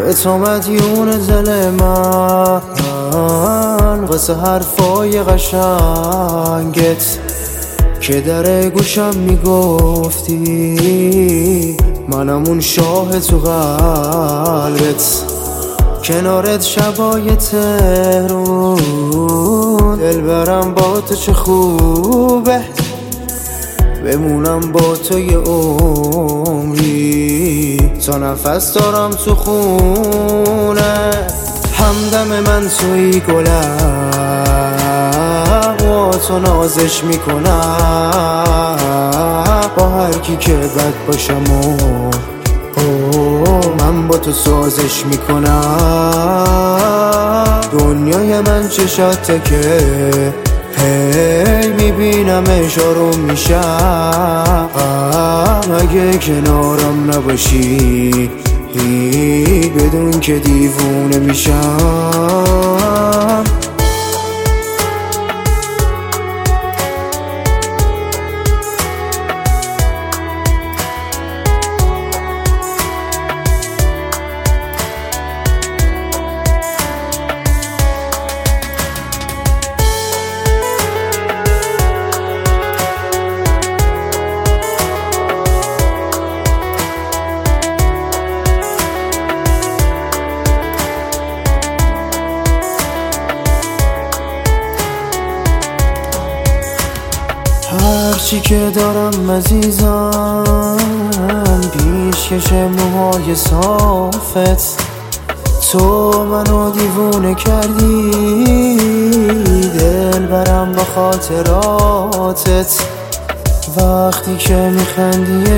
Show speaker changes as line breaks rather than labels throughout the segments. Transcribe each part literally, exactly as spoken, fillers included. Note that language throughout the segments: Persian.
به تو مدیون دل من واسه حرفای قشنگت که در گوشم میگفتی منم اون شاه تو قلبت. کنارت شبای تهرون دلبرم با تو چه خوبه، بمونم با تو یه عمری تا نفس دارم تو خونه. همدم من توی گلم با تو نازش میکنم، با هر کی که بد باشم و من با تو سازش میکنم. دنیای من چشاته که هی میبینمش آروم میشم، اگه کنارم نباشی بدون که دیوونه میشم. هرچی که دارم عزیزم پیشکش موهای صافت، تو منو دیوونه کردی دل برم با خاطراتت. وقتی که میخندی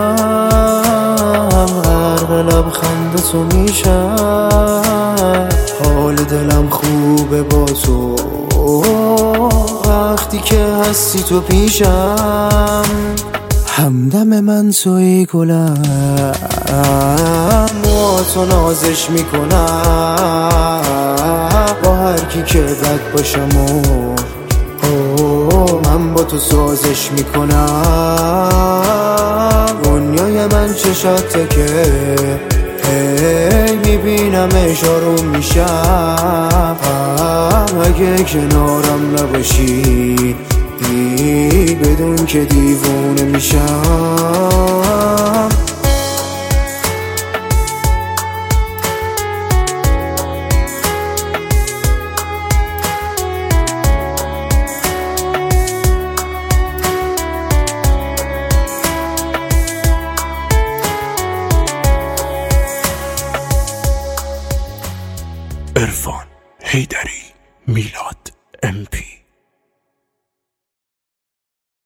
عشقم غرق لبخند تو میشم، حال دلم خوبه با تو وقتی که هستی تو پیشم. همدم من توی گلم با تو نازش میکنم، با هر کی که بد باشم و من با تو سازش میکنم. دنیای من چشاته که هی میبینمش آروم میشم، اگه کنارم نباشی بدون که دیوونه میشم.
عرفان حیدری، میلاد ام پی.